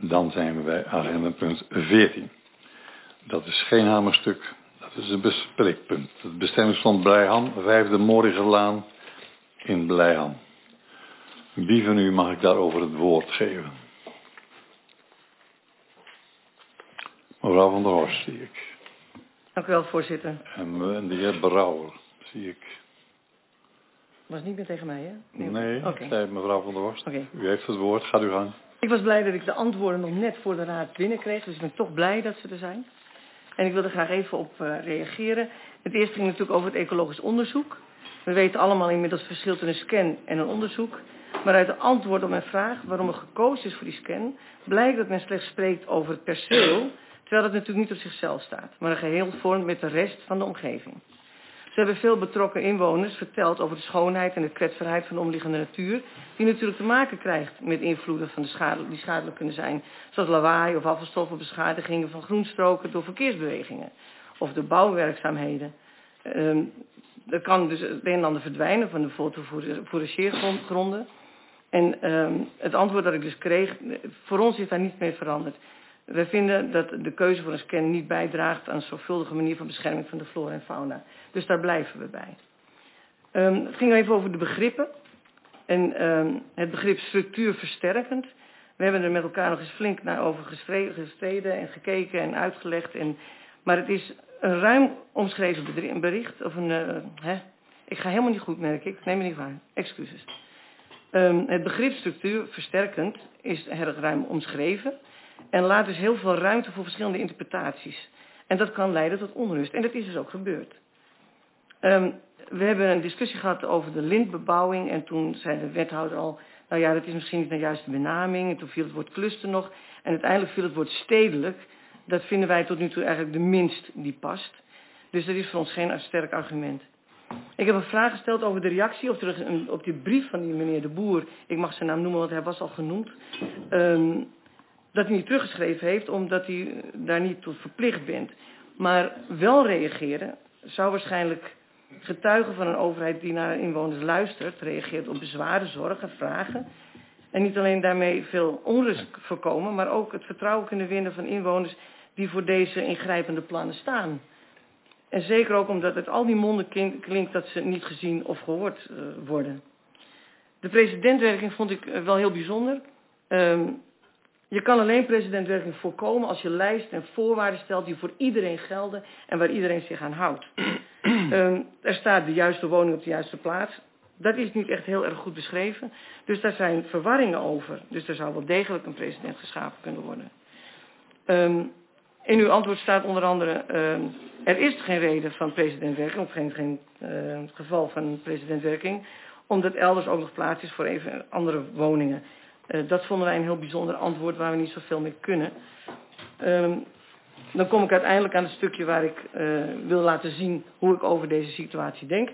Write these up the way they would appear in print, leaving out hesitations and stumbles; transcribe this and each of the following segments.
Dan zijn we bij agenda punt 14. Dat is geen hamerstuk, dat is een bespreekpunt. Het bestemmingsplan Blijham, 5e Morigerlaan in Blijham. Wie van u mag ik daarover het woord geven? Mevrouw van der Horst, zie ik. Dank u wel, voorzitter. En de heer Brouwer, zie ik. Was niet meer tegen mij, hè? Nee, okay. Zei mevrouw van der Horst. Okay. U heeft het woord, gaat u gang. Ik was blij dat ik de antwoorden nog net voor de raad binnenkreeg, dus ik ben toch blij dat ze er zijn. En ik wil er graag even op reageren. Het eerste ging natuurlijk over het ecologisch onderzoek. We weten allemaal inmiddels het verschil tussen een scan en een onderzoek. Maar uit de antwoord op mijn vraag waarom er gekozen is voor die scan, blijkt dat men slechts spreekt over het perceel, terwijl het natuurlijk niet op zichzelf staat, maar een geheel vormt met de rest van de omgeving. Ze hebben veel betrokken inwoners verteld over de schoonheid en de kwetsbaarheid van de omliggende natuur, die natuurlijk te maken krijgt met invloeden van die schadelijk kunnen zijn, zoals lawaai of afvalstoffenbeschadigingen van groenstroken door verkeersbewegingen of de bouwwerkzaamheden. Er kan dus het een en ander verdwijnen van de fourageergronden. En het antwoord dat ik dus kreeg, voor ons is daar niet mee veranderd. Wij vinden dat de keuze voor een scan niet bijdraagt aan een zorgvuldige manier van bescherming van de flora en fauna. Dus daar blijven we bij. Het ging even over de begrippen. En het begrip structuurversterkend. We hebben er met elkaar nog eens flink naar over gestreden en gekeken en uitgelegd. Maar het is een ruim omschreven bericht. Of ik ga helemaal niet goed, merk ik. Neem me niet waar. Excuses. Het begrip structuurversterkend is erg ruim omschreven. En laat dus heel veel ruimte voor verschillende interpretaties. En dat kan leiden tot onrust. En dat is dus ook gebeurd. We hebben een discussie gehad over de lintbebouwing. En toen zei de wethouder al, nou ja, dat is misschien niet de juiste benaming. En toen viel het woord cluster nog. En uiteindelijk viel het woord stedelijk. Dat vinden wij tot nu toe eigenlijk de minst die past. Dus dat is voor ons geen sterk argument. Ik heb een vraag gesteld over de reactie op die brief van die meneer De Boer. Ik mag zijn naam noemen, want hij was al genoemd. Dat hij niet teruggeschreven heeft, omdat hij daar niet toe verplicht bent. Maar wel reageren zou waarschijnlijk getuigen van een overheid die naar inwoners luistert, reageert op bezwaren, zorgen, vragen. En niet alleen daarmee veel onrust voorkomen, maar ook het vertrouwen kunnen winnen van inwoners die voor deze ingrijpende plannen staan. En zeker ook omdat het al die monden klinkt dat ze niet gezien of gehoord worden. De presidentwerking vond ik wel heel bijzonder. Je kan alleen presidentwerking voorkomen als je lijst en voorwaarden stelt die voor iedereen gelden en waar iedereen zich aan houdt. Er staat de juiste woning op de juiste plaats. Dat is niet echt heel erg goed beschreven. Dus daar zijn verwarringen over. Dus er zou wel degelijk een president geschapen kunnen worden. In uw antwoord staat onder andere, er is geen reden van presidentwerking, of geen geval van presidentwerking, omdat elders ook nog plaats is voor even andere woningen. Dat vonden wij een heel bijzonder antwoord waar we niet zoveel mee kunnen. Dan kom ik uiteindelijk aan het stukje waar ik wil laten zien hoe ik over deze situatie denk.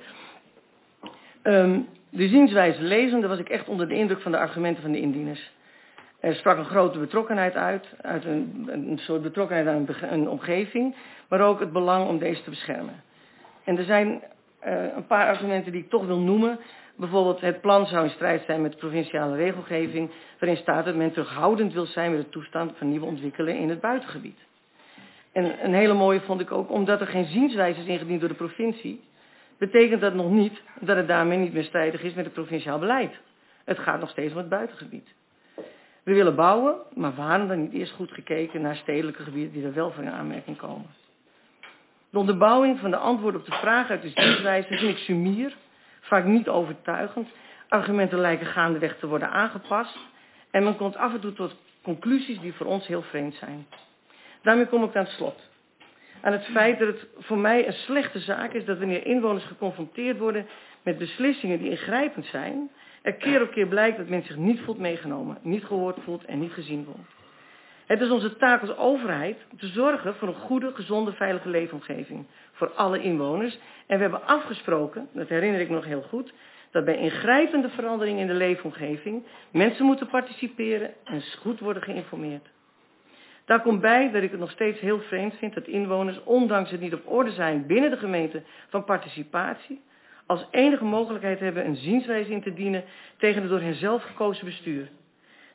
De zienswijze lezende was ik echt onder de indruk van de argumenten van de indieners. Er sprak een grote betrokkenheid uit een soort betrokkenheid aan een omgeving, maar ook het belang om deze te beschermen. En er zijn een paar argumenten die ik toch wil noemen. Bijvoorbeeld het plan zou in strijd zijn met de provinciale regelgeving, waarin staat dat men terughoudend wil zijn met de toestand van nieuwe ontwikkelingen in het buitengebied. En een hele mooie vond ik ook, omdat er geen zienswijze is ingediend door de provincie, betekent dat nog niet dat het daarmee niet meer strijdig is met het provinciaal beleid. Het gaat nog steeds om het buitengebied. We willen bouwen, maar waarom dan niet eerst goed gekeken naar stedelijke gebieden die er wel voor in aanmerking komen? De onderbouwing van de antwoorden op de vraag uit de zienswijze vind ik sumier, vaak niet overtuigend. Argumenten lijken gaandeweg te worden aangepast en men komt af en toe tot conclusies die voor ons heel vreemd zijn. Daarmee kom ik aan het slot. Aan het feit dat het voor mij een slechte zaak is dat wanneer inwoners geconfronteerd worden met beslissingen die ingrijpend zijn, er keer op keer blijkt dat men zich niet voelt meegenomen, niet gehoord voelt en niet gezien wordt. Het is onze taak als overheid te zorgen voor een goede, gezonde, veilige leefomgeving voor alle inwoners. En we hebben afgesproken, dat herinner ik me nog heel goed, dat bij ingrijpende veranderingen in de leefomgeving mensen moeten participeren en goed worden geïnformeerd. Daar komt bij dat ik het nog steeds heel vreemd vind dat inwoners, ondanks het niet op orde zijn binnen de gemeente van participatie, als enige mogelijkheid hebben een zienswijze in te dienen tegen het door hen zelf gekozen bestuur.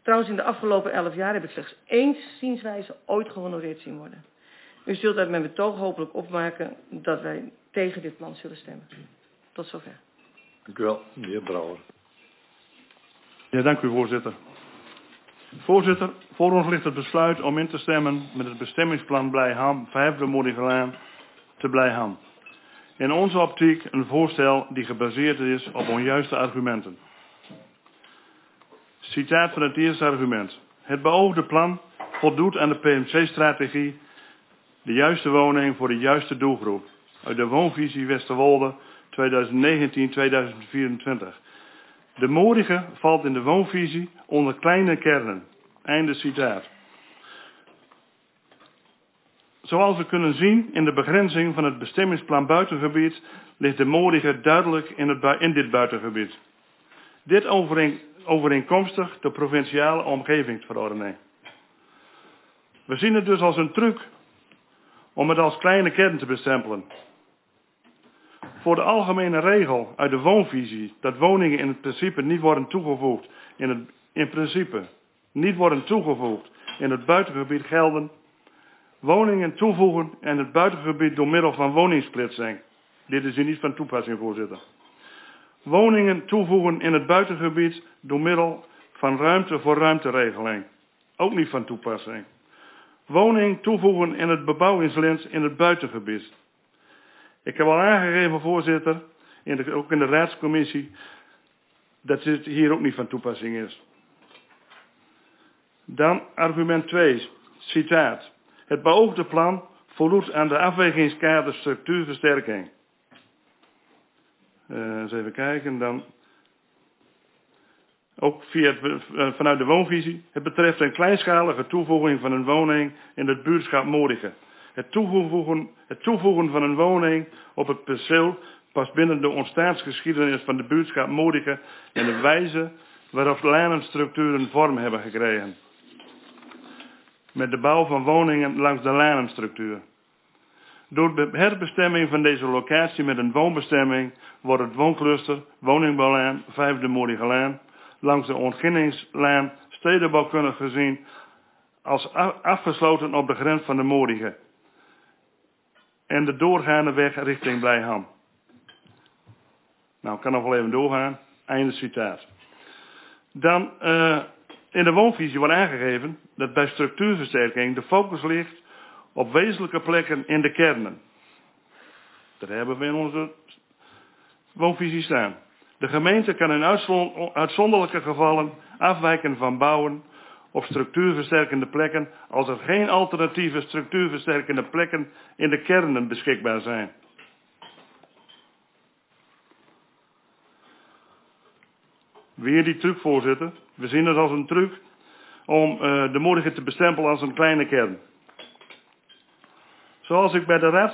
Trouwens, in de afgelopen 11 jaar heb ik slechts 1 zienswijze ooit gehonoreerd zien worden. U zult uit mijn betoog hopelijk opmaken dat wij tegen dit plan zullen stemmen. Tot zover. Dank u wel, de heer Brouwer. Ja, dank u, voorzitter. Voorzitter, voor ons ligt het besluit om in te stemmen met het bestemmingsplan Blijham, 5e Morigelaan te Blijham. In onze optiek een voorstel die gebaseerd is op onjuiste argumenten. Citaat van het eerste argument. Het beoogde plan voldoet aan de PMC-strategie, de juiste woning voor de juiste doelgroep, uit de woonvisie Westerwolde 2019-2024. De Morige valt in de woonvisie onder kleine kernen. Einde citaat. Zoals we kunnen zien in de begrenzing van het bestemmingsplan buitengebied ligt de Morige duidelijk in dit buitengebied. Dit overeenkomstig de provinciale omgevingsverordening. We zien het dus als een truc om het als kleine kern te bestempelen. Voor de algemene regel uit de woonvisie dat woningen in het principe niet worden toegevoegd in het buitengebied gelden woningen toevoegen in het buitengebied door middel van woningsplitsing. Dit is hier niet van toepassing, voorzitter. Woningen toevoegen in het buitengebied door middel van ruimte voor ruimteregeling. Ook niet van toepassing. Woning toevoegen in het bebouwingslint in het buitengebied. Ik heb al aangegeven, voorzitter, ook in de raadscommissie, dat dit hier ook niet van toepassing is. Dan argument 2, citaat. Het beoogde plan voldoet aan de afwegingskader structuurversterking. Eens even kijken, dan ook vanuit de woonvisie. Het betreft een kleinschalige toevoeging van een woning in het buurtschap Morige. Het toevoegen van een woning op het perceel past binnen de ontstaansgeschiedenis van de buurtschap Morige en de wijze waarop lanenstructuren vorm hebben gekregen. Met de bouw van woningen langs de lanenstructuur. Door de herbestemming van deze locatie met een woonbestemming wordt het wooncluster Woningbouwlaan 5e Morigelaan langs de Ontginningslaan stedenbouwkundig gezien als afgesloten op de grens van de Morige en de doorgaande weg richting Blijham. Nou, ik kan nog wel even doorgaan. Einde citaat. Dan in de woonvisie wordt aangegeven dat bij structuurversterking de focus ligt op wezenlijke plekken in de kernen. Dat hebben we in onze woonvisie staan. De gemeente kan in uitzonderlijke gevallen afwijken van bouwen op structuurversterkende plekken als er geen alternatieve structuurversterkende plekken in de kernen beschikbaar zijn. Weer die truc, voorzitter. We zien het als een truc om de Morige te bestempelen als een kleine kern. Zoals ik bij de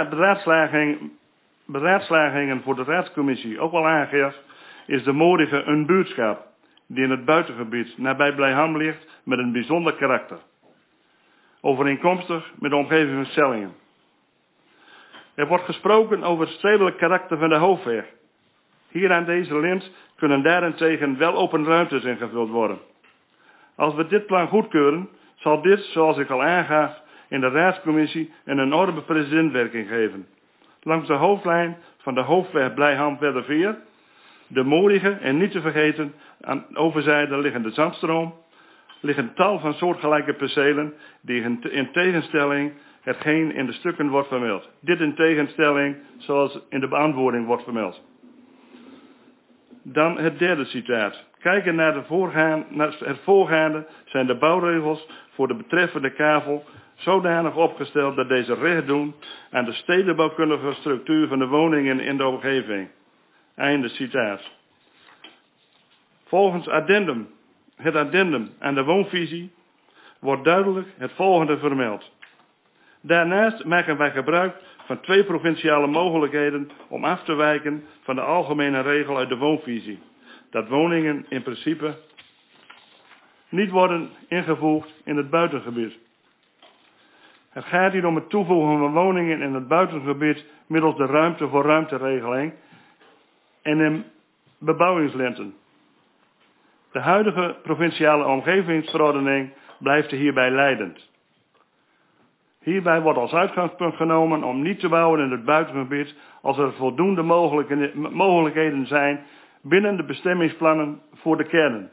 beraadslagingen voor de raadscommissie ook al aangeef, is de Morige een buurtschap die in het buitengebied nabij Blijham ligt met een bijzonder karakter. Overeenkomstig met de omgeving van Sellingen. Er wordt gesproken over het stedelijk karakter van de hoofdweg. Hier aan deze lint kunnen daarentegen wel open ruimtes ingevuld worden. Als we dit plan goedkeuren, zal dit, zoals ik al aangaf, in de raadscommissie een enorme precedentwerking geven. Langs de hoofdlijn van de hoofdweg Blijham-Wedderveer, de Morige en niet te vergeten aan overzijde liggende Zandstroom, liggen tal van soortgelijke percelen die in tegenstelling hetgeen in de stukken wordt vermeld. Dit in tegenstelling zoals in de beantwoording wordt vermeld. Dan het derde citaat. Kijken naar het voorgaande zijn de bouwregels voor de betreffende kavel zodanig opgesteld dat deze recht doen aan de stedenbouwkundige structuur van de woningen in de omgeving. Einde citaat. Volgens het addendum aan de woonvisie wordt duidelijk het volgende vermeld. Daarnaast maken wij gebruik van 2 provinciale mogelijkheden om af te wijken van de algemene regel uit de woonvisie. Dat woningen in principe niet worden ingevoegd in het buitengebied. Het gaat hier om het toevoegen van woningen in het buitengebied middels de ruimte voor ruimteregeling en in bebouwingslenten. De huidige provinciale omgevingsverordening blijft hierbij leidend. Hierbij wordt als uitgangspunt genomen om niet te bouwen in het buitengebied als er voldoende mogelijkheden zijn binnen de bestemmingsplannen voor de kernen.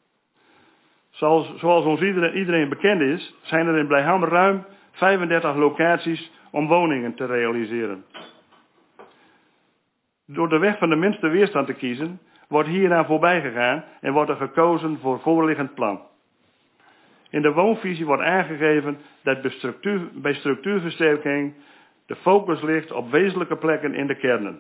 Zoals ons iedereen bekend is, zijn er in Blijham ruim 35 locaties om woningen te realiseren. Door de weg van de minste weerstand te kiezen, wordt hieraan voorbij gegaan en wordt er gekozen voor voorliggend plan. In de woonvisie wordt aangegeven dat bij structuurversterking de focus ligt op wezenlijke plekken in de kernen.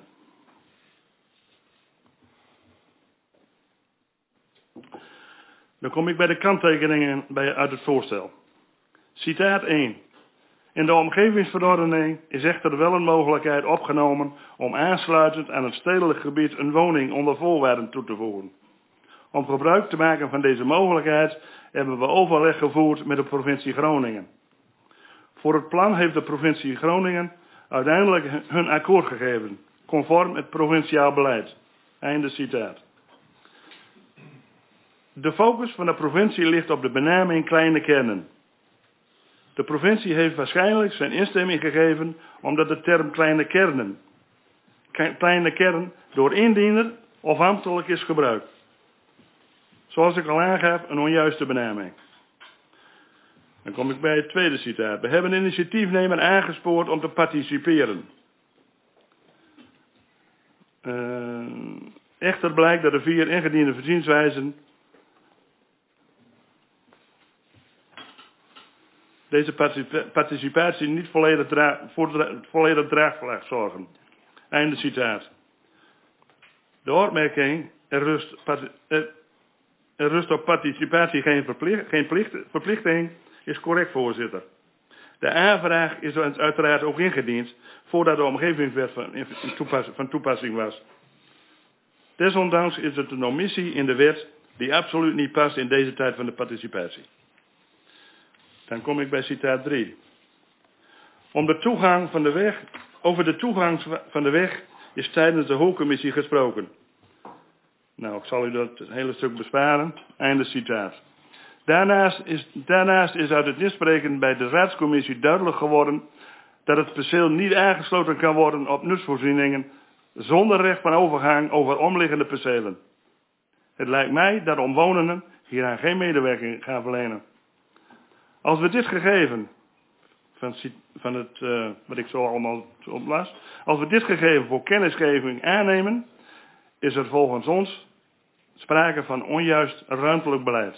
Dan kom ik bij de kanttekeningen uit het voorstel. Citaat 1. In de omgevingsverordening is echter wel een mogelijkheid opgenomen om aansluitend aan het stedelijk gebied een woning onder voorwaarden toe te voegen. Om gebruik te maken van deze mogelijkheid hebben we overleg gevoerd met de provincie Groningen. Voor het plan heeft de provincie Groningen uiteindelijk hun akkoord gegeven, conform het provinciaal beleid. Einde citaat. De focus van de provincie ligt op de benaming kleine kernen. De provincie heeft waarschijnlijk zijn instemming gegeven omdat de term kleine kern door indiener of ambtelijk is gebruikt. Zoals ik al aangaf, een onjuiste benaming. Dan kom ik bij het tweede citaat. We hebben initiatiefnemer aangespoord om te participeren. Echter blijkt dat de 4 ingediende verzienswijzen deze participatie niet voor volledig draagvlak zorgen. Einde citaat. De opmerking, er rust op participatie geen verplichting, is correct, voorzitter. De aanvraag is uiteraard ook ingediend voordat de omgevingswet van toepassing was. Desondanks is het een omissie in de wet die absoluut niet past in deze tijd van de participatie. Dan kom ik bij citaat 3. Over de toegang van de weg is tijdens de hoofdcommissie gesproken. Nou, ik zal u dat hele stuk besparen. Einde citaat. Daarnaast is uit het inspreken bij de raadscommissie duidelijk geworden dat het perceel niet aangesloten kan worden op nutsvoorzieningen zonder recht van overgang over omliggende percelen. Het lijkt mij dat omwonenden hieraan geen medewerking gaan verlenen. Als we dit gegeven, wat ik zo allemaal oplas, als we dit gegeven voor kennisgeving aannemen, is er volgens ons sprake van onjuist ruimtelijk beleid.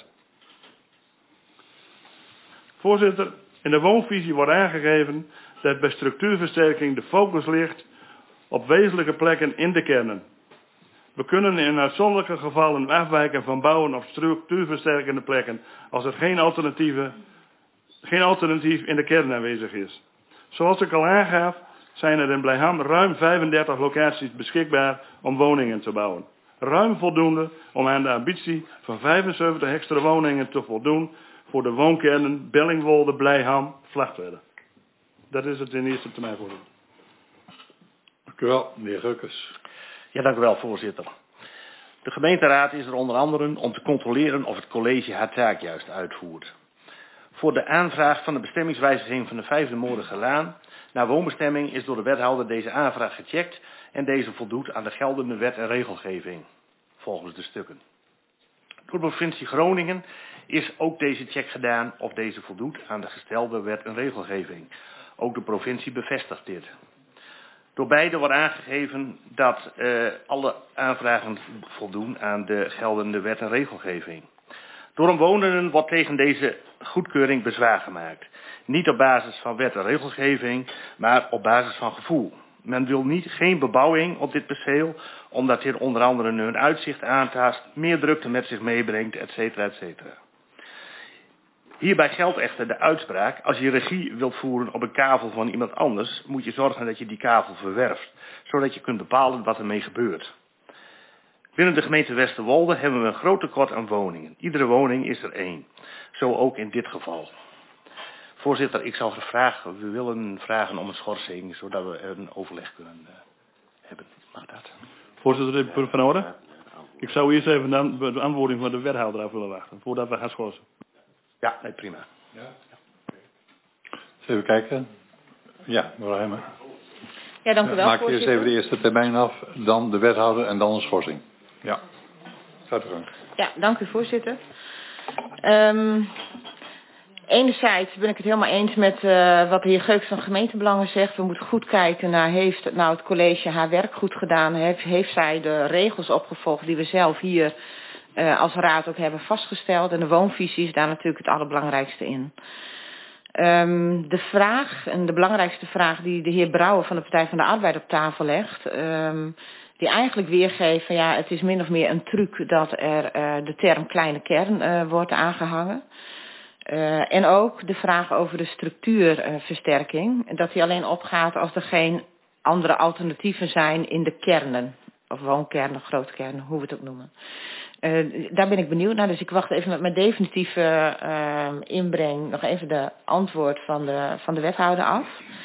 Voorzitter, in de woonvisie wordt aangegeven dat bij structuurversterking de focus ligt op wezenlijke plekken in de kernen. We kunnen in uitzonderlijke gevallen afwijken van bouwen op structuurversterkende plekken als er geen alternatief in de kern aanwezig is. Zoals ik al aangaf, zijn er in Blijham ruim 35 locaties beschikbaar om woningen te bouwen. Ruim voldoende om aan de ambitie van 75 extra woningen te voldoen voor de woonkernen Bellingwolde, Blijham, Vlagtwedde. Dat is het in eerste termijn, voorzitter. Dank u wel, meneer Geukens. Ja, dank u wel, voorzitter. De gemeenteraad is er onder andere om te controleren of het college haar taak juist uitvoert. Voor de aanvraag van de bestemmingswijziging van de 5e Moorigelaan naar woonbestemming is door de wethouder deze aanvraag gecheckt en deze voldoet aan de geldende wet en regelgeving, volgens de stukken. Door de provincie Groningen is ook deze check gedaan of deze voldoet aan de gestelde wet en regelgeving. Ook de provincie bevestigt dit. Door beide wordt aangegeven dat alle aanvragen voldoen aan de geldende wet en regelgeving. Door omwonenden wordt tegen deze goedkeuring bezwaar gemaakt. Niet op basis van wet en regelgeving, maar op basis van gevoel. Men wil geen bebouwing op dit perceel, omdat dit onder andere hun uitzicht aantast, meer drukte met zich meebrengt, etc. etc. Hierbij geldt echter de uitspraak, als je regie wilt voeren op een kavel van iemand anders, moet je zorgen dat je die kavel verwerft, zodat je kunt bepalen wat ermee gebeurt. Binnen de gemeente Westerwolde hebben we een groot tekort aan woningen. Iedere woning is er 1. Zo ook in dit geval. Voorzitter, ik zou we willen vragen om een schorsing, zodat we een overleg kunnen hebben. Mag dat? Voorzitter, dit punt van orde. Ik zou eerst even de beantwoording van de wethouder af willen wachten, voordat we gaan schorsen. Ja, nee, prima. Ja. Even kijken. Ja, mevrouw Hemmen. Ja, dank u wel, Maak voorzitter. eerst even de eerste termijn af, dan de wethouder en dan een schorsing. Ja. Gaat u gang. Ja, dank u, voorzitter. Enerzijds ben ik het helemaal eens met wat de heer Geuks van Gemeentebelangen zegt. We moeten goed kijken naar, heeft nou het college haar werk goed gedaan? Heeft zij de regels opgevolgd die we zelf hier als raad ook hebben vastgesteld? En de woonvisie is daar natuurlijk het allerbelangrijkste in. De vraag, en de belangrijkste vraag die de heer Brouwer van de Partij van de Arbeid op tafel legt, die eigenlijk weergeeft van ja, het is min of meer een truc dat er de term kleine kern wordt aangehangen. En ook de vraag over de structuurversterking, dat die alleen opgaat als er geen andere alternatieven zijn in de kernen, of woonkernen, grootkernen, hoe we het ook noemen. Daar ben ik benieuwd naar, dus ik wacht even met mijn definitieve inbreng nog even de antwoord van de wethouder af.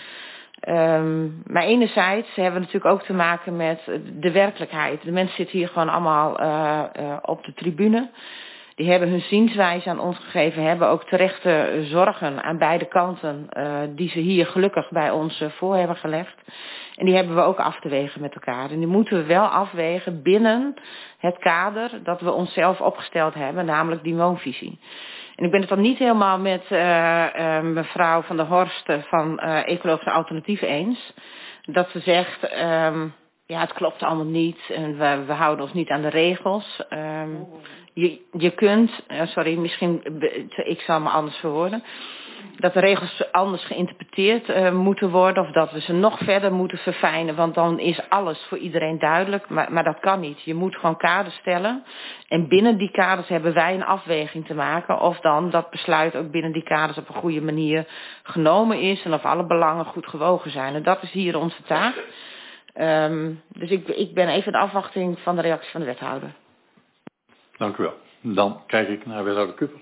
Maar enerzijds hebben we natuurlijk ook te maken met de werkelijkheid. De mensen zitten hier gewoon allemaal op de tribune. Die hebben hun zienswijze aan ons gegeven, hebben ook terechte zorgen aan beide kanten, die ze hier gelukkig bij ons voor hebben gelegd. En die hebben we ook af te wegen met elkaar. En die moeten we wel afwegen binnen het kader dat we onszelf opgesteld hebben, namelijk die woonvisie. En ik ben het dan niet helemaal met mevrouw Van der Horst van Ecologische Alternatieven eens. Dat ze zegt, ja, het klopt allemaal niet en we houden ons niet aan de regels. Je kunt, misschien, ik zal me anders verwoorden, dat de regels anders geïnterpreteerd moeten worden of dat we ze nog verder moeten verfijnen, want dan is alles voor iedereen duidelijk, maar dat kan niet. Je moet gewoon kaders stellen en binnen die kaders hebben wij een afweging te maken of dan dat besluit ook binnen die kaders op een goede manier genomen is en of alle belangen goed gewogen zijn. En dat is hier onze taak. Dus ik ben even in de afwachting van de reactie van de wethouder. Dank u wel. Dan kijk ik naar wethouder Kuper.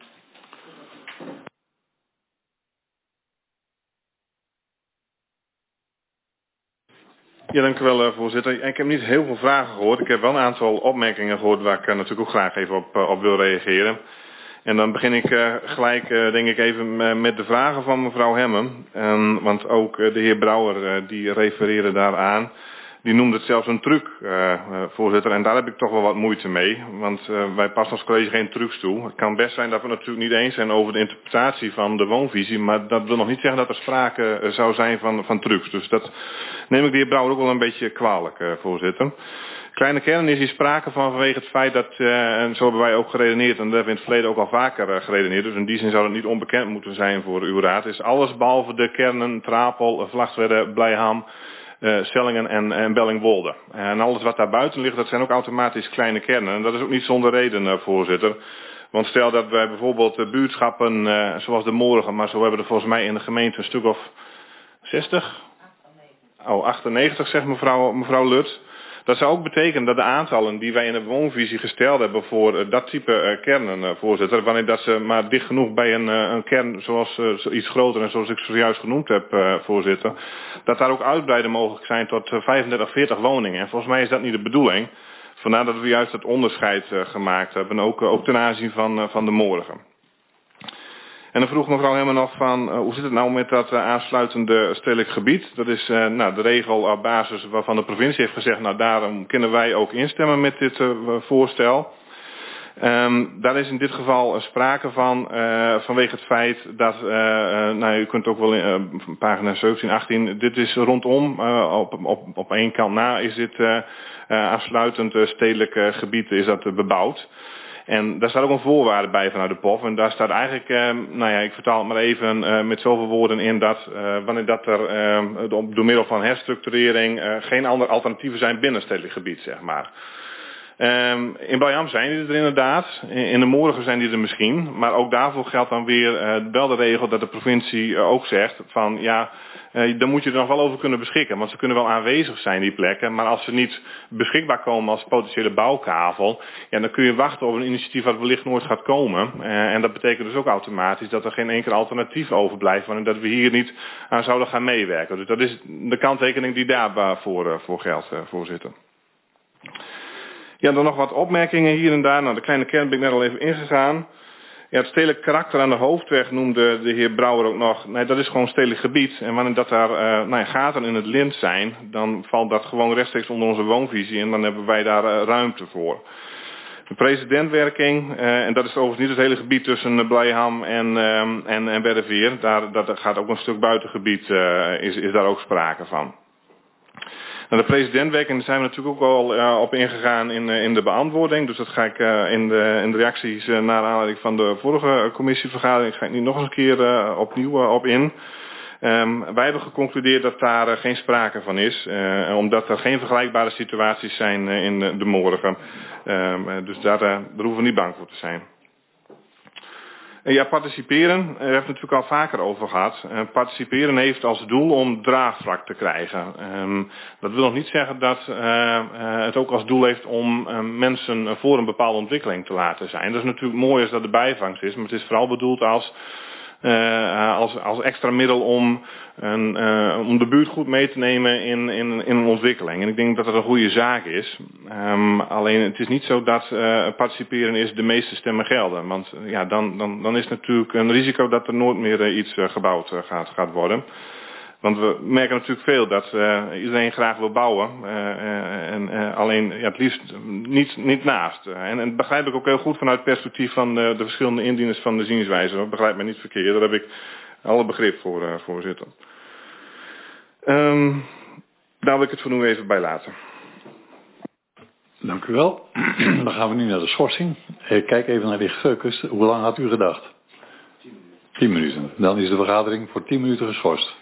Ja, dank u wel, voorzitter. Ik heb niet heel veel vragen gehoord. Ik heb wel een aantal opmerkingen gehoord waar ik natuurlijk ook graag even op wil reageren. En dan begin ik gelijk, denk ik, even met de vragen van mevrouw Hemmen. Want ook de heer Brouwer, die refereerde daaraan. Die noemde het zelfs een truc, voorzitter. En daar heb ik toch wel wat moeite mee. Want wij passen als college geen trucs toe. Het kan best zijn dat we het natuurlijk niet eens zijn over de interpretatie van de woonvisie. Maar dat wil nog niet zeggen dat er sprake zou zijn van trucs. Dus dat neem ik de heer Brouwer ook wel een beetje kwalijk, voorzitter. Kleine kern is hier sprake van vanwege het feit dat, en zo hebben wij ook geredeneerd, en dat hebben we in het verleden ook al vaker geredeneerd, dus in die zin zou het niet onbekend moeten zijn voor uw raad, is alles behalve de kernen Trapel, Vlagtwedde, Blijham, Sellingen en Bellingwolde. En alles wat daar buiten ligt, dat zijn ook automatisch kleine kernen. En dat is ook niet zonder reden, voorzitter. Want stel dat wij bijvoorbeeld buurtschappen, zoals de Morgen, maar zo hebben we er volgens mij in de gemeente een stuk of 60? 98 zegt mevrouw Lut. Dat zou ook betekenen dat de aantallen die wij in de woonvisie gesteld hebben voor dat type kernen, voorzitter, wanneer dat ze maar dicht genoeg bij een kern zoals iets groter en zoals ik zojuist genoemd heb, voorzitter, dat daar ook uitbreiden mogelijk zijn tot 35, 40 woningen. En volgens mij is dat niet de bedoeling. Vandaar dat we juist het onderscheid gemaakt hebben, ook ten aanzien van de Morgen. En dan vroeg mevrouw Hemmen nog van, hoe zit het nou met dat aansluitende stedelijk gebied? Dat is de regel op basis waarvan de provincie heeft gezegd, nou daarom kunnen wij ook instemmen met dit voorstel. Daar is in dit geval sprake van, vanwege het feit dat, u kunt ook wel in pagina 17, 18, dit is rondom, op één kant na is dit aansluitend stedelijk gebied is dat bebouwd. En daar staat ook een voorwaarde bij vanuit de POF. En daar staat eigenlijk, ik vertaal het maar even met zoveel woorden in dat wanneer dat er door middel van herstructurering geen andere alternatieven zijn binnen het stedelijk gebied, zeg maar. In Blijham zijn die er inderdaad. In de Morgen zijn die er misschien. Maar ook daarvoor geldt dan weer wel de regel dat de provincie ook zegt van ja, daar moet je er nog wel over kunnen beschikken. Want ze kunnen wel aanwezig zijn, die plekken. Maar als ze niet beschikbaar komen als potentiële bouwkavel, ja, dan kun je wachten op een initiatief wat wellicht nooit gaat komen. En dat betekent dus ook automatisch dat er geen enkel alternatief overblijft. Want dat we hier niet aan zouden gaan meewerken. Dus dat is de kanttekening die daarvoor geldt, voorzitter. Ja, dan nog wat opmerkingen hier en daar. Nou, de kleine kern ben ik net al even ingegaan. Ja, het stedelijk karakter aan de hoofdweg noemde de heer Brouwer ook nog. Nee, dat is gewoon stedelijk gebied. En wanneer dat daar gaten in het lint zijn, dan valt dat gewoon rechtstreeks onder onze woonvisie. En dan hebben wij daar ruimte voor. De presidentwerking, en dat is overigens niet het hele gebied tussen Blijham en Werderveer. Dat gaat ook een stuk buitengebied, is daar ook sprake van. Nou, de presidentwerking, daar zijn we natuurlijk ook al op ingegaan in de beantwoording. Dus dat ga ik in de reacties naar aanleiding van de vorige commissievergadering, ga ik niet nog eens een keer opnieuw op in. Wij hebben geconcludeerd dat daar geen sprake van is, omdat er geen vergelijkbare situaties zijn in de morgen. Dus daar hoeven we niet bang voor te zijn. Ja, participeren, daar hebben we het natuurlijk al vaker over gehad. Participeren heeft als doel om draagvlak te krijgen. Dat wil nog niet zeggen dat het ook als doel heeft om mensen voor een bepaalde ontwikkeling te laten zijn. Dat is natuurlijk mooi als dat de bijvangst is, maar het is vooral bedoeld als extra middel om de buurt goed mee te nemen in een ontwikkeling. En ik denk dat dat een goede zaak is. Alleen het is niet zo dat participeren is de meeste stemmen gelden. Want ja, dan is natuurlijk een risico dat er nooit meer iets gebouwd gaat worden. Want we merken natuurlijk veel dat iedereen graag wil bouwen. Alleen het liefst niet naast. En dat begrijp ik ook heel goed vanuit het perspectief van de verschillende indieners van de zienswijze. Dat begrijp mij niet verkeerd. Daar heb ik alle begrip voor, voorzitter. Daar wil ik het voor nu even bij laten. Dank u wel. Dan gaan we nu naar de schorsing. Kijk even naar die Geukens. Hoe lang had u gedacht? 10 minuten. Dan is de vergadering voor 10 minuten geschorst.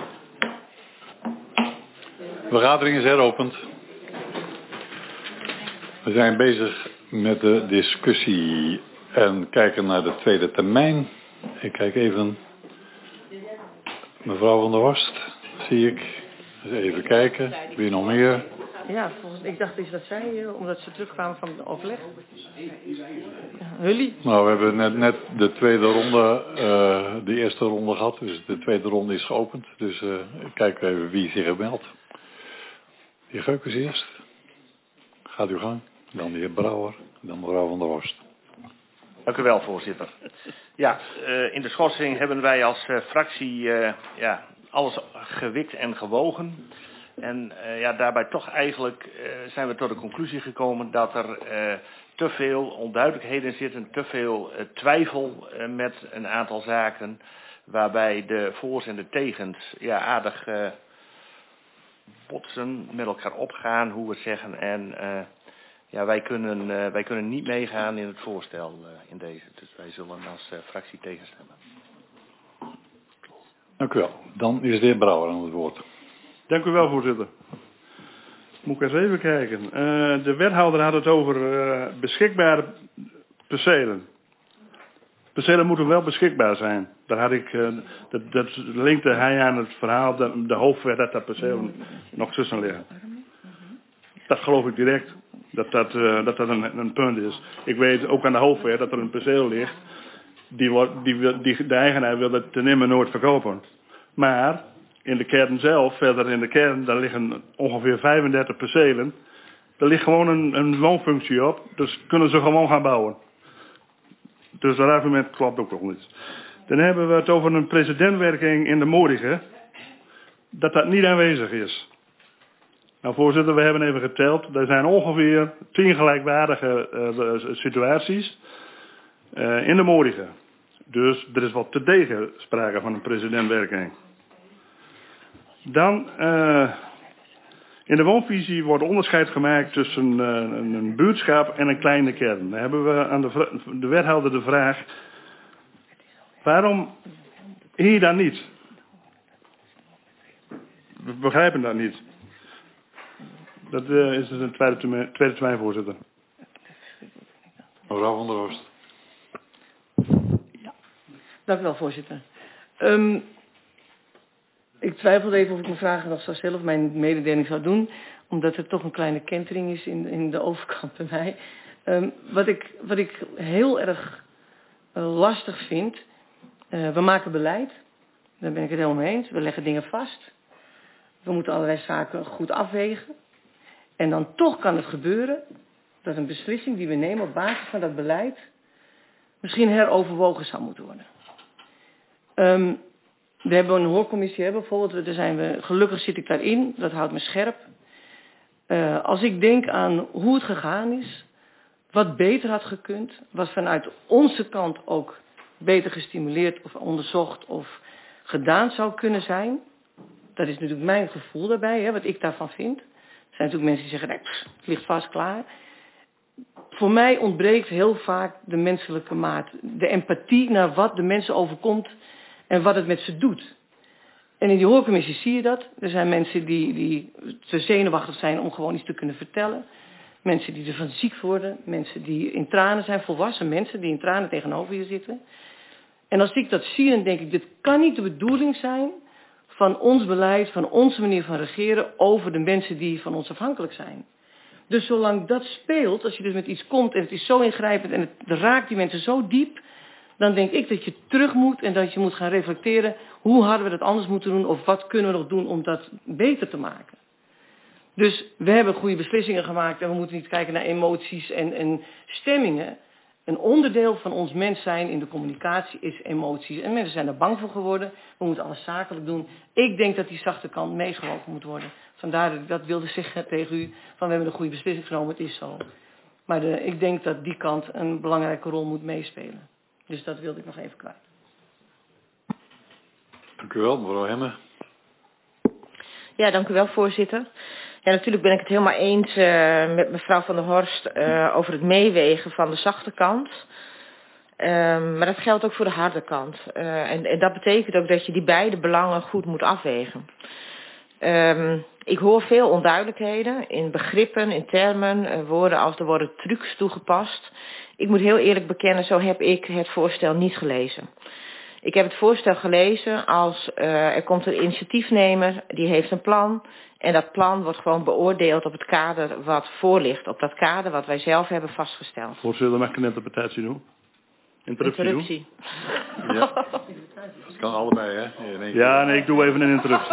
De vergadering is heropend. We zijn bezig met de discussie en kijken naar de tweede termijn. Ik kijk even. Mevrouw van der Horst, zie ik. Even kijken. Wie nog meer? Ja, ik dacht eens dat zij, omdat ze terugkwamen van de overleg. Hully? Nou, we hebben net de tweede ronde, de eerste ronde gehad. Dus de tweede ronde is geopend. Dus kijken we even wie zich heeft meldt. De heer Geukens eerst. Gaat uw gang. Dan de heer Brouwer. Dan mevrouw van der Horst. Dank u wel, voorzitter. Ja, in de schorsing hebben wij als fractie alles gewikt en gewogen. En daarbij toch eigenlijk zijn we tot de conclusie gekomen dat er te veel onduidelijkheden zitten, te veel twijfel met een aantal zaken, waarbij de voor's en de tegens aardig botsen, met elkaar opgaan, hoe we het zeggen. En wij kunnen niet meegaan in het voorstel in deze. Dus wij zullen als fractie tegenstemmen. Dank u wel. Dan is de heer Brouwer aan het woord. Dank u wel, voorzitter. Moet ik eens even kijken. De wethouder had het over beschikbare percelen. Percelen moeten wel beschikbaar zijn. Daar had ik, dat linkte hij aan het verhaal, de hoofdweg dat daar percelen nog tussen liggen. Dat geloof ik direct, dat een punt is. Ik weet ook aan de hoofdweg dat er een perceel ligt, de eigenaar wil het ten nimmer nooit verkopen. Maar in de kern zelf, verder in de kern, daar liggen ongeveer 35 percelen. Er ligt gewoon een woonfunctie op, dus kunnen ze gewoon gaan bouwen. Dus dat argument klopt ook nog niet. Dan hebben we het over een precedentwerking in de Moordige, dat niet aanwezig is. Nou, voorzitter, we hebben even geteld. Er zijn ongeveer 10 gelijkwaardige situaties in de Moordige. Dus er is wat te degen sprake van een precedentwerking. Dan, in de woonvisie wordt onderscheid gemaakt tussen een buurtschap en een kleine kern. Dan hebben we aan de wethouder de vraag, waarom hier dan niet? We begrijpen dat niet. Dat is dus een tweede termijn, voorzitter. Mevrouw van der Horst. Ja. Dank u wel, voorzitter. Ik twijfelde even of ik mijn vragen nog zou stellen of mijn mededeling zou doen. Omdat er toch een kleine kentering is in de overkant bij mij. Wat ik heel erg lastig vind. We maken beleid. Daar ben ik het helemaal mee eens. We leggen dingen vast. We moeten allerlei zaken goed afwegen. En dan toch kan het gebeuren dat een beslissing die we nemen op basis van dat beleid misschien heroverwogen zou moeten worden. We hebben een hoorcommissie, bijvoorbeeld, gelukkig zit ik daarin, dat houdt me scherp. Als ik denk aan hoe het gegaan is, wat beter had gekund, wat vanuit onze kant ook beter gestimuleerd of onderzocht of gedaan zou kunnen zijn. Dat is natuurlijk mijn gevoel daarbij, wat ik daarvan vind. Er zijn natuurlijk mensen die zeggen, nee, het ligt vast klaar. Voor mij ontbreekt heel vaak de menselijke maat. De empathie naar wat de mensen overkomt en wat het met ze doet. En in die hoorcommissie zie je dat. Er zijn mensen die te zenuwachtig zijn om gewoon iets te kunnen vertellen. Mensen die ervan ziek worden. Mensen die in tranen zijn. Volwassen mensen die in tranen tegenover je zitten. En als ik dat zie, dan denk ik, dit kan niet de bedoeling zijn van ons beleid, van onze manier van regeren over de mensen die van ons afhankelijk zijn. Dus zolang dat speelt, als je dus met iets komt en het is zo ingrijpend en het raakt die mensen zo diep, dan denk ik dat je terug moet en dat je moet gaan reflecteren, hoe hadden we dat anders moeten doen of wat kunnen we nog doen om dat beter te maken. Dus we hebben goede beslissingen gemaakt en we moeten niet kijken naar emoties en stemmingen. Een onderdeel van ons mens zijn in de communicatie is emoties. En mensen zijn er bang voor geworden. We moeten alles zakelijk doen. Ik denk dat die zachte kant meegewogen moet worden. Vandaar dat ik dat wilde zeggen tegen u. Van we hebben een goede beslissing genomen, het is zo. Maar ik denk dat die kant een belangrijke rol moet meespelen. Dus dat wilde ik nog even kwijt. Dank u wel, mevrouw Hemme. Ja, dank u wel, voorzitter. Ja, natuurlijk ben ik het helemaal eens met mevrouw Van der Horst over het meewegen van de zachte kant. Maar dat geldt ook voor de harde kant. En dat betekent ook dat je die beide belangen goed moet afwegen. Ik hoor veel onduidelijkheden in begrippen, in termen, woorden als er worden trucs toegepast. Ik moet heel eerlijk bekennen, zo heb ik het voorstel niet gelezen. Ik heb het voorstel gelezen als er komt een initiatiefnemer, die heeft een plan. En dat plan wordt gewoon beoordeeld op het kader wat voor ligt. Op dat kader wat wij zelf hebben vastgesteld. Voorzitter, mag ik een interpretatie doen? Interruptie. Ja, dat kan allebei, hè? Ja, nee, ik doe even een interruptie.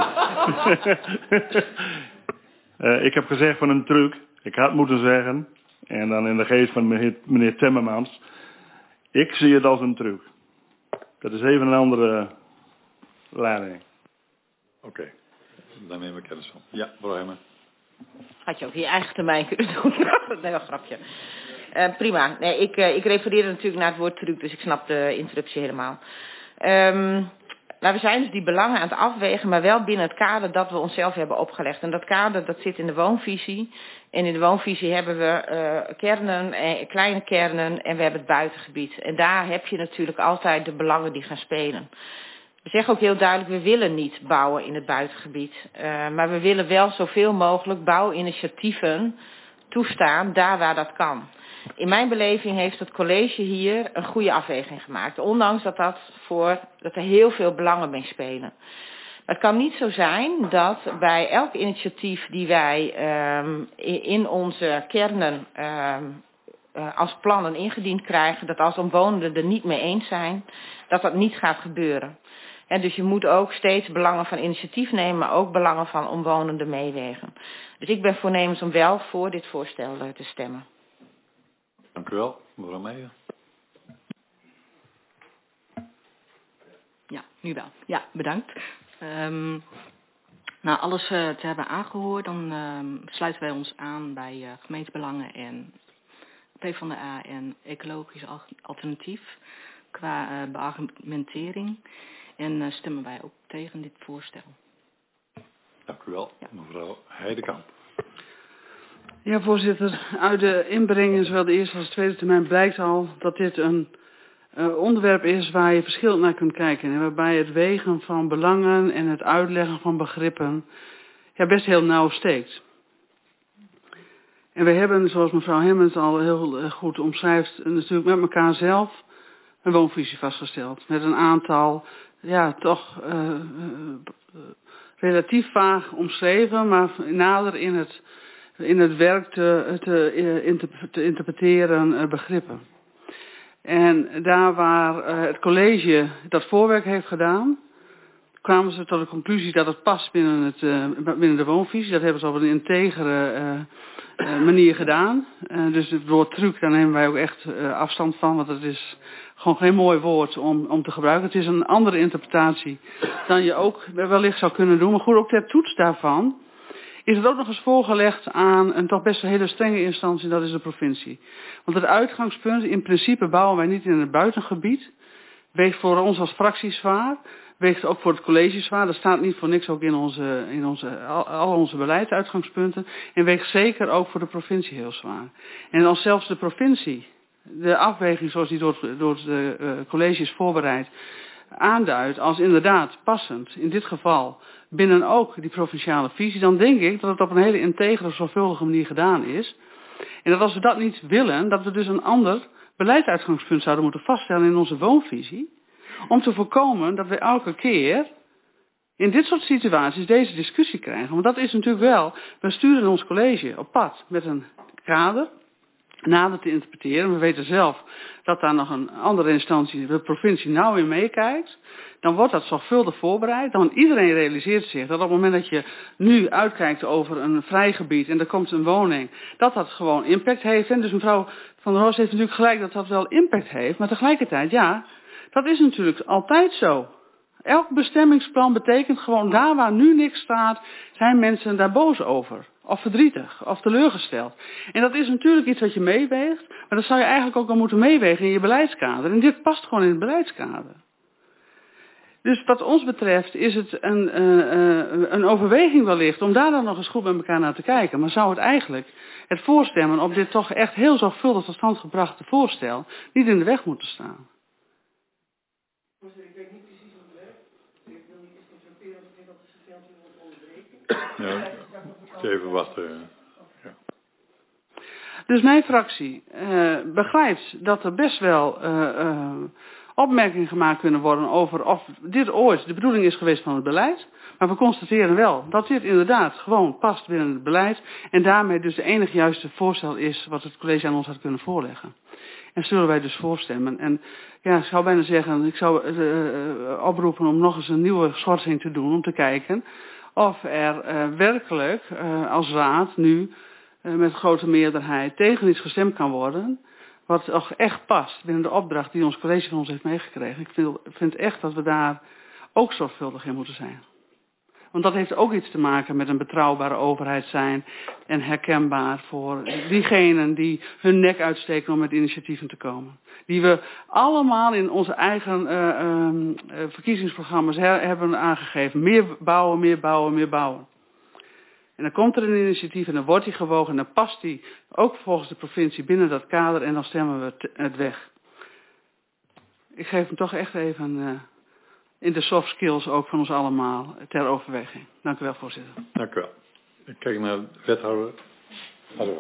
Ik heb gezegd van een truc. Ik had moeten zeggen, en dan in de geest van meneer Timmermans, ik zie het als een truc. Dat is even een andere leiding. Oké, daar neem ik kennis van. Ja, mevrouw Hemme. Had je ook je eigen termijn kunnen doen. Nee, wel grapje. Prima. Nee, ik refereerde natuurlijk naar het woord truc, dus ik snap de interruptie helemaal. Maar we zijn dus die belangen aan het afwegen, maar wel binnen het kader dat we onszelf hebben opgelegd. En dat kader, dat zit in de woonvisie. En in de woonvisie hebben we kernen, kleine kernen en we hebben het buitengebied. En daar heb je natuurlijk altijd de belangen die gaan spelen. We zeggen ook heel duidelijk, we willen niet bouwen in het buitengebied. Maar we willen wel zoveel mogelijk bouwinitiatieven toestaan, daar waar dat kan. In mijn beleving heeft het college hier een goede afweging gemaakt. Ondanks dat er heel veel belangen mee spelen. Maar het kan niet zo zijn dat bij elk initiatief die wij in onze kernen als plannen ingediend krijgen, dat als omwonenden er niet mee eens zijn, dat dat niet gaat gebeuren. En dus je moet ook steeds belangen van initiatief nemen, maar ook belangen van omwonenden meewegen. Dus ik ben voornemens om wel voor dit voorstel te stemmen. Dank u wel, mevrouw Meijer. Ja, nu wel. Ja, bedankt. Na alles te hebben aangehoord, dan sluiten wij ons aan bij gemeentebelangen en PvdA en ecologisch alternatief qua beargumentering. En stemmen wij ook tegen dit voorstel. Dank u wel, mevrouw Heidekamp. Ja, voorzitter. Uit de inbreng in zowel de eerste als de tweede termijn blijkt al dat dit een onderwerp is waar je verschillend naar kunt kijken. En waarbij het wegen van belangen en het uitleggen van begrippen best heel nauw steekt. En we hebben, zoals mevrouw Hemmens al heel goed omschrijft, natuurlijk met elkaar zelf een woonvisie vastgesteld. Met een aantal, toch relatief vaag omschreven, maar nader in het werk te interpreteren begrippen. En daar waar het college dat voorwerk heeft gedaan, kwamen ze tot de conclusie dat het past binnen de woonvisie. Dat hebben ze op een integere manier gedaan. Dus het woord truc, daar nemen wij ook echt afstand van. Want het is gewoon geen mooi woord om te gebruiken. Het is een andere interpretatie dan je ook wellicht zou kunnen doen. Maar goed, ook ter toets daarvan is het ook nog eens voorgelegd aan een toch best een hele strenge instantie. Dat is de provincie. Want het uitgangspunt, in principe bouwen wij niet in het buitengebied. Weegt voor ons als fractie zwaar. Weegt ook voor het college zwaar. Dat staat niet voor niks ook in al onze beleidsuitgangspunten. En weegt zeker ook voor de provincie heel zwaar. En als zelfs de provincie de afweging zoals die door de college is voorbereid aanduidt als inderdaad passend, in dit geval binnen ook die provinciale visie, dan denk ik dat het op een hele integere, zorgvuldige manier gedaan is. En dat als we dat niet willen, dat we dus een ander beleidsuitgangspunt zouden moeten vaststellen in onze woonvisie, om te voorkomen dat we elke keer in dit soort situaties deze discussie krijgen. Want dat is natuurlijk wel, we sturen ons college op pad met een kader, nader te interpreteren. We weten zelf dat daar nog een andere instantie, de provincie, nauw in meekijkt. Dan wordt dat zorgvuldig voorbereid. Dan iedereen realiseert zich dat op het moment dat je nu uitkijkt over een vrijgebied en er komt een woning, dat dat gewoon impact heeft. En dus mevrouw Van der Horst heeft natuurlijk gelijk dat dat wel impact heeft. Maar tegelijkertijd, ja, dat is natuurlijk altijd zo. Elk bestemmingsplan betekent gewoon daar waar nu niks staat, zijn mensen daar boos over. Of verdrietig, of teleurgesteld. En dat is natuurlijk iets wat je meeweegt, maar dat zou je eigenlijk ook al moeten meewegen in je beleidskader. En dit past gewoon in het beleidskader. Dus wat ons betreft is het een overweging wellicht om daar dan nog eens goed met elkaar naar te kijken. Maar zou het eigenlijk het voorstemmen op dit toch echt heel zorgvuldig tot stand gebrachte voorstel niet in de weg moeten staan? Ik weet niet precies hoe het werkt. Ik wil niet eens interpreteren of ik dat de sequentie moet onderbreken. Ja, even wachten. Ja. Dus mijn fractie begrijpt dat er best wel opmerkingen gemaakt kunnen worden over of dit ooit de bedoeling is geweest van het beleid. Maar we constateren wel dat dit inderdaad gewoon past binnen het beleid. En daarmee dus de enige juiste voorstel is wat het college aan ons had kunnen voorleggen. En zullen wij dus voorstemmen. En ja, ik zou bijna zeggen, ik zou oproepen om nog eens een nieuwe schorsing te doen. Om te kijken of er werkelijk als raad nu met grote meerderheid tegen iets gestemd kan worden. Wat toch echt past binnen de opdracht die ons college van ons heeft meegekregen. Ik vind echt dat we daar ook zorgvuldig in moeten zijn. Want dat heeft ook iets te maken met een betrouwbare overheid zijn en herkenbaar voor diegenen die hun nek uitsteken om met initiatieven te komen. Die we allemaal in onze eigen verkiezingsprogramma's hebben aangegeven. Meer bouwen, meer bouwen, meer bouwen. En dan komt er een initiatief en dan wordt die gewogen en dan past die ook volgens de provincie binnen dat kader en dan stemmen we het weg. Ik geef hem toch echt even in de soft skills ook van ons allemaal ter overweging. Dank u wel, voorzitter. Dank u wel. Ik kijk naar de wethouder. Hallo.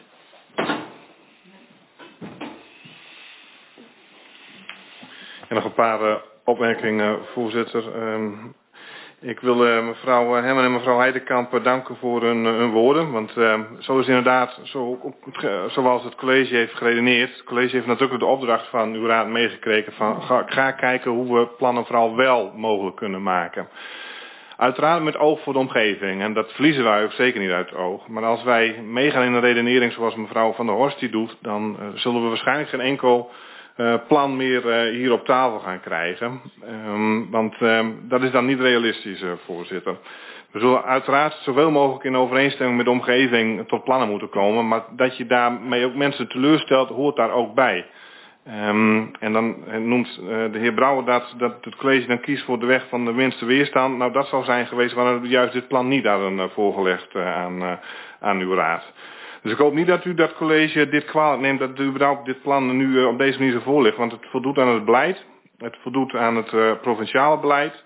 En nog een paar opmerkingen, voorzitter. Ik wil mevrouw Hemmen en mevrouw Heidekamp danken voor hun woorden. Want zo is inderdaad, zoals het college heeft geredeneerd. Het college heeft natuurlijk de opdracht van uw raad meegekregen. Van ga kijken hoe we plannen vooral wel mogelijk kunnen maken. Uiteraard met oog voor de omgeving. En dat verliezen wij ook zeker niet uit het oog. Maar als wij meegaan in een redenering zoals mevrouw Van der Horst die doet. Dan zullen we waarschijnlijk geen enkel plan meer hier op tafel gaan krijgen. Want dat is dan niet realistisch, voorzitter. We zullen uiteraard zoveel mogelijk in overeenstemming met de omgeving tot plannen moeten komen. Maar dat je daarmee ook mensen teleurstelt, hoort daar ook bij. En dan noemt de heer Brouwer dat het college dan kiest voor de weg van de minste weerstand. Nou, dat zou zijn geweest wanneer we juist dit plan niet hadden voorgelegd aan uw raad. Dus ik hoop niet dat u dat college dit kwalijk neemt dat u überhaupt dit plan nu op deze manier zo voorligt. Want het voldoet aan het beleid. Het voldoet aan het provinciale beleid.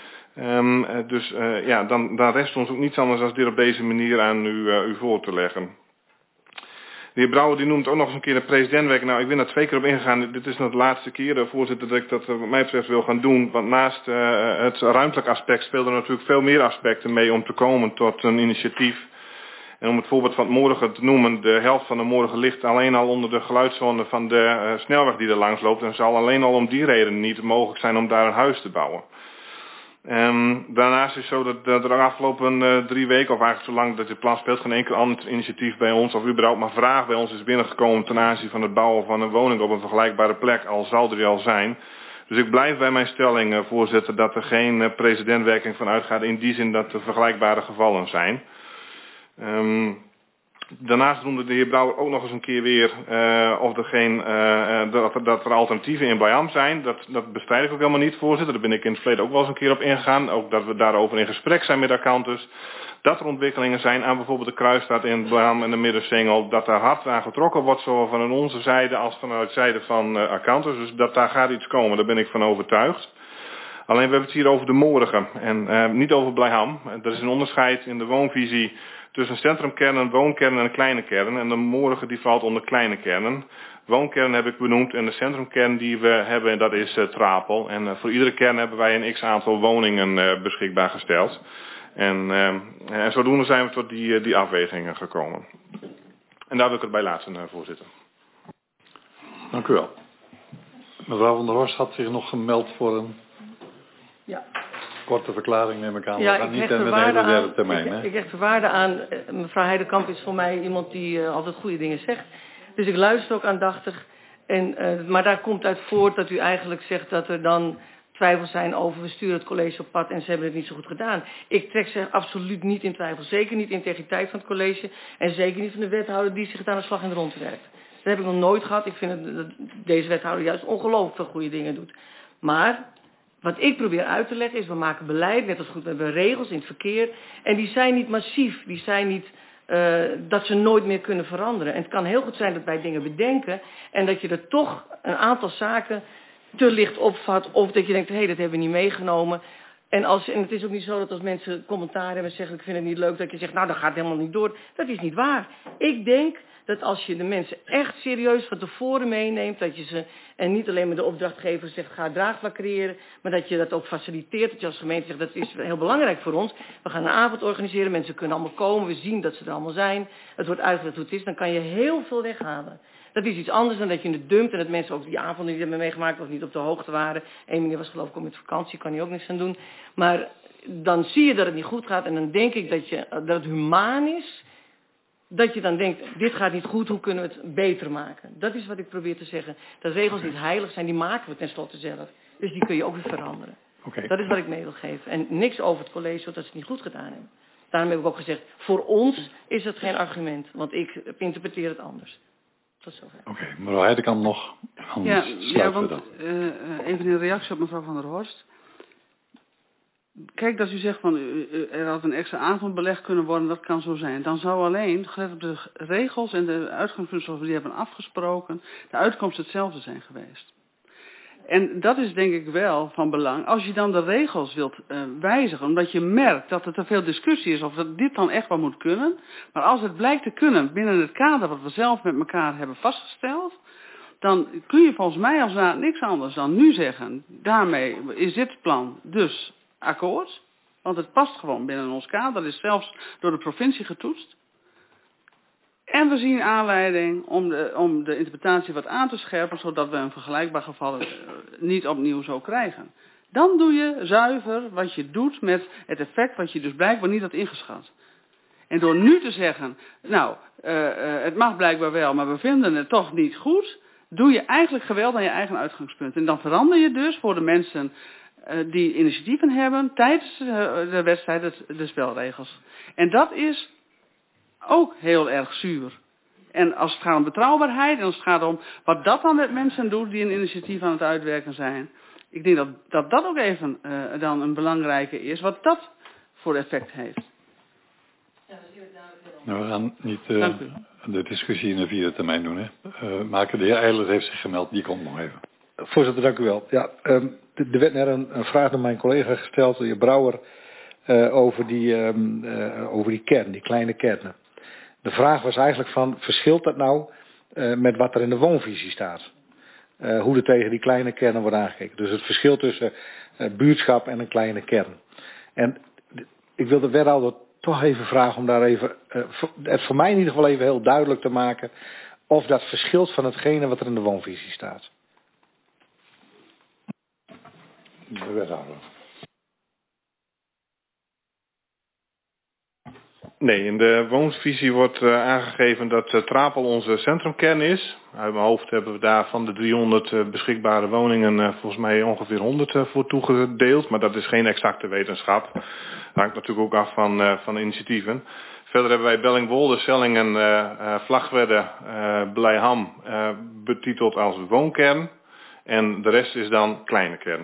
Dan rest ons ook niets anders dan dit op deze manier aan u voor te leggen. De heer Brouwer die noemt ook nog eens een keer de presidentwerk. Nou, ik ben daar 2 keer op ingegaan. Dit is nog de laatste keer, voorzitter, dat ik dat wat mij betreft wil gaan doen. Want naast het ruimtelijk aspect speelden er natuurlijk veel meer aspecten mee om te komen tot een initiatief. En om het voorbeeld van het morgen te noemen, de helft van de morgen ligt alleen al onder de geluidszone van de snelweg die er langs loopt. En zal alleen al om die reden niet mogelijk zijn om daar een huis te bouwen. Daarnaast is het zo dat er de afgelopen 3 weken, of eigenlijk zolang dat dit plan speelt, geen enkel ander initiatief bij ons, of überhaupt maar vraag bij ons is binnengekomen ten aanzien van het bouwen van een woning op een vergelijkbare plek, al zal er al zijn. Dus ik blijf bij mijn stelling, voorzitter, dat er geen precedentwerking van uitgaat in die zin dat er vergelijkbare gevallen zijn. Daarnaast noemde de heer Brouwer ook nog eens een keer weer of er dat er alternatieven in Blijham zijn. Dat bestrijd ik ook helemaal niet, voorzitter. Daar ben ik in het verleden ook wel eens een keer op ingegaan. Ook dat we daarover in gesprek zijn met accountants. Dat er ontwikkelingen zijn aan bijvoorbeeld de Kruisstraat in Blijham en de Middensingel. Dat daar hard aan getrokken wordt, zowel van onze zijde als vanuit de zijde van accountants. Dus dat daar gaat iets komen, daar ben ik van overtuigd. Alleen we hebben het hier over de morgen en niet over Blijham. Er is een onderscheid in de woonvisie tussen centrumkernen, woonkernen en kleine kernen. En de morgen die valt onder kleine kernen. Woonkern heb ik benoemd en de centrumkern die we hebben, dat is Trapel. En voor iedere kern hebben wij een x-aantal woningen beschikbaar gesteld. En zodoende zijn we tot die afwegingen gekomen. En daar wil ik het bij laten, voorzitter. Dank u wel. Mevrouw van der Horst had zich nog gemeld voor een korte verklaring, neem ik aan. Ja, we gaan niet met een hele derde termijn. Ik hecht er waarde aan. Mevrouw Heidekamp is voor mij iemand die altijd goede dingen zegt. Dus ik luister ook aandachtig. Maar daar komt uit voort dat u eigenlijk zegt dat er dan twijfels zijn over we sturen het college op pad en ze hebben het niet zo goed gedaan. Ik trek ze absoluut niet in twijfel. Zeker niet de integriteit van het college en zeker niet van de wethouder die zich aan de slag in de rond werkt. Dat heb ik nog nooit gehad. Ik vind dat deze wethouder juist ongelooflijk veel goede dingen doet. Maar wat ik probeer uit te leggen is, we maken beleid, net als goed, we hebben regels in het verkeer. En die zijn niet massief, die zijn niet dat ze nooit meer kunnen veranderen. En het kan heel goed zijn dat wij dingen bedenken en dat je er toch een aantal zaken te licht opvat. Of dat je denkt, hé, dat hebben we niet meegenomen. En het is ook niet zo dat als mensen commentaar hebben en zeggen, ik vind het niet leuk, dat je zegt, nou, dat gaat helemaal niet door. Dat is niet waar. Ik denk dat als je de mensen echt serieus van tevoren meeneemt, dat je ze, en niet alleen met de opdrachtgever zegt, ga draagvlak creëren, maar dat je dat ook faciliteert, dat je als gemeente zegt, dat is heel belangrijk voor ons. We gaan een avond organiseren, mensen kunnen allemaal komen, we zien dat ze er allemaal zijn, het wordt uitgelegd hoe het is, dan kan je heel veel weghalen. Dat is iets anders dan dat je het dumpt en dat mensen ook die avonden die hebben meegemaakt of niet op de hoogte waren. Eén meneer was geloof ik ook met vakantie, kan hij ook niks aan doen. Maar dan zie je dat het niet goed gaat en dan denk ik dat het humaan is. Dat je dan denkt, dit gaat niet goed, hoe kunnen we het beter maken? Dat is wat ik probeer te zeggen. Dat regels niet heilig zijn, die maken we tenslotte zelf. Dus die kun je ook weer veranderen. Okay. Dat is wat ik mee wil geven. En niks over het college, zodat ze het niet goed gedaan hebben. Daarom heb ik ook gezegd, voor ons is het geen argument. Want ik interpreteer het anders. Tot zover. Oké, mevrouw Heidekamp nog. Ja, want even een reactie op mevrouw van der Horst. Kijk, dat u zegt van er had een extra avond belegd kunnen worden, dat kan zo zijn. Dan zou alleen, gelet op de regels en de uitgangspunten zoals we die hebben afgesproken, de uitkomst hetzelfde zijn geweest. En dat is denk ik wel van belang. Als je dan de regels wilt wijzigen, omdat je merkt dat er te veel discussie is of dat dit dan echt wel moet kunnen. Maar als het blijkt te kunnen binnen het kader wat we zelf met elkaar hebben vastgesteld, dan kun je volgens mij als raad niks anders dan nu zeggen, daarmee is dit plan dus akkoord. Want het past gewoon binnen ons kader, dat is zelfs door de provincie getoetst. En we zien aanleiding om de interpretatie wat aan te scherpen, zodat we een vergelijkbaar geval niet opnieuw zo krijgen. Dan doe je zuiver wat je doet met het effect wat je dus blijkbaar niet had ingeschat. En door nu te zeggen, nou, het mag blijkbaar wel, maar we vinden het toch niet goed, doe je eigenlijk geweld aan je eigen uitgangspunt. En dan verander je dus voor de mensen die initiatieven hebben tijdens de wedstrijd de spelregels. En dat is ook heel erg zuur. En als het gaat om betrouwbaarheid en als het gaat om wat dat dan met mensen doet die een initiatief aan het uitwerken zijn. Ik denk dat ook even dan een belangrijke is, wat dat voor effect heeft. Nou, we gaan niet de discussie in de vierde termijn doen. Hè. De heer Eilers heeft zich gemeld, die komt nog even. Voorzitter, dank u wel. Ja, er werd net een vraag door mijn collega gesteld, de heer Brouwer, over die kern, die kleine kernen. De vraag was eigenlijk van, verschilt dat nou met wat er in de woonvisie staat? Hoe er tegen die kleine kernen wordt aangekeken. Dus het verschil tussen buurtschap en een kleine kern. En ik wil de wethouder toch even vragen om daar even, het voor mij in ieder geval even heel duidelijk te maken, of dat verschilt van hetgene wat er in de woonvisie staat. De wethouder. Nee, in de woonvisie wordt aangegeven dat Trapel onze centrumkern is. Uit mijn hoofd hebben we daar van de 300 beschikbare woningen volgens mij ongeveer 100 voor toegedeeld. Maar dat is geen exacte wetenschap. Dat hangt natuurlijk ook af van initiatieven. Verder hebben wij Bellingwolde, Sellingen, Vlagtwedde, Blijham betiteld als woonkern. En de rest is dan kleine kern.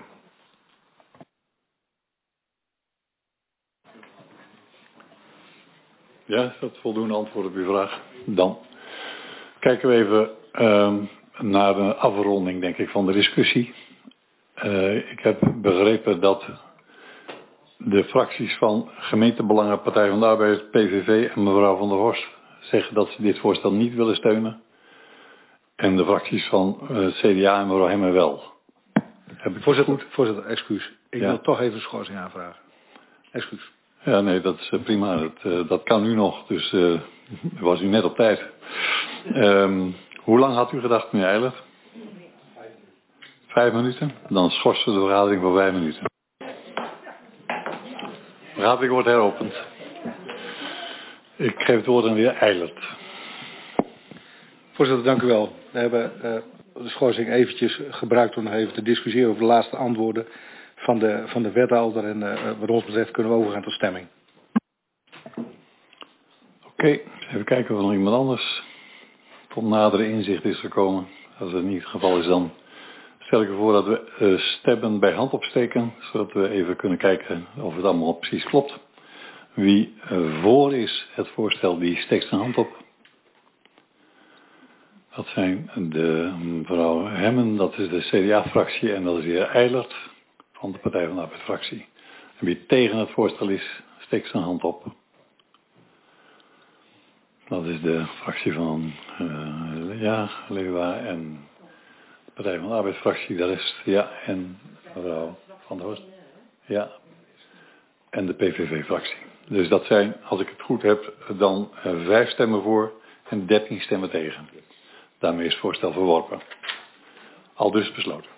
Ja, is dat voldoende antwoord op uw vraag? Dan kijken we even naar de afronding, denk ik, van de discussie. Ik heb begrepen dat de fracties van Gemeentebelangen, Partij van de Arbeid, PVV en mevrouw Van der Horst zeggen dat ze dit voorstel niet willen steunen. En de fracties van CDA en mevrouw Hemmen wel. Heb ik Voorzitter, excuus. Ik wil toch even een schorsing aanvragen. Excuus. Ja, nee, dat is prima. Dat kan u nog, dus was u net op tijd. Hoe lang had u gedacht, meneer Eilert? 5 minuten? Dan schorsen we de vergadering voor 5 minuten. De vergadering wordt heropend. Ik geef het woord aan de heer Eilert. Voorzitter, dank u wel. We hebben de schorsing eventjes gebruikt om nog even te discussiëren over de laatste antwoorden van de wethouder. En wat ons betreft kunnen we overgaan tot stemming. Oké, even kijken of er nog iemand anders tot nadere inzicht is gekomen. Als dat niet het geval is, dan stel ik ervoor dat we stemmen bij hand opsteken. Zodat we even kunnen kijken of het allemaal precies klopt. Wie voor is het voorstel, die steekt zijn hand op. Dat zijn de mevrouw Hemmen, dat is de CDA-fractie en dat is de heer Eilert van de Partij van de Arbeid-fractie. En wie tegen het voorstel is, steekt zijn hand op. Dat is de fractie van Leeuwa en de Partij van de Arbeid-fractie, de rest, ja, en mevrouw Van der Horst, ja, en de PVV-fractie. Dus dat zijn, als ik het goed heb, dan 5 stemmen voor en 13 stemmen tegen. Daarmee is het voorstel verworpen. Aldus besloten.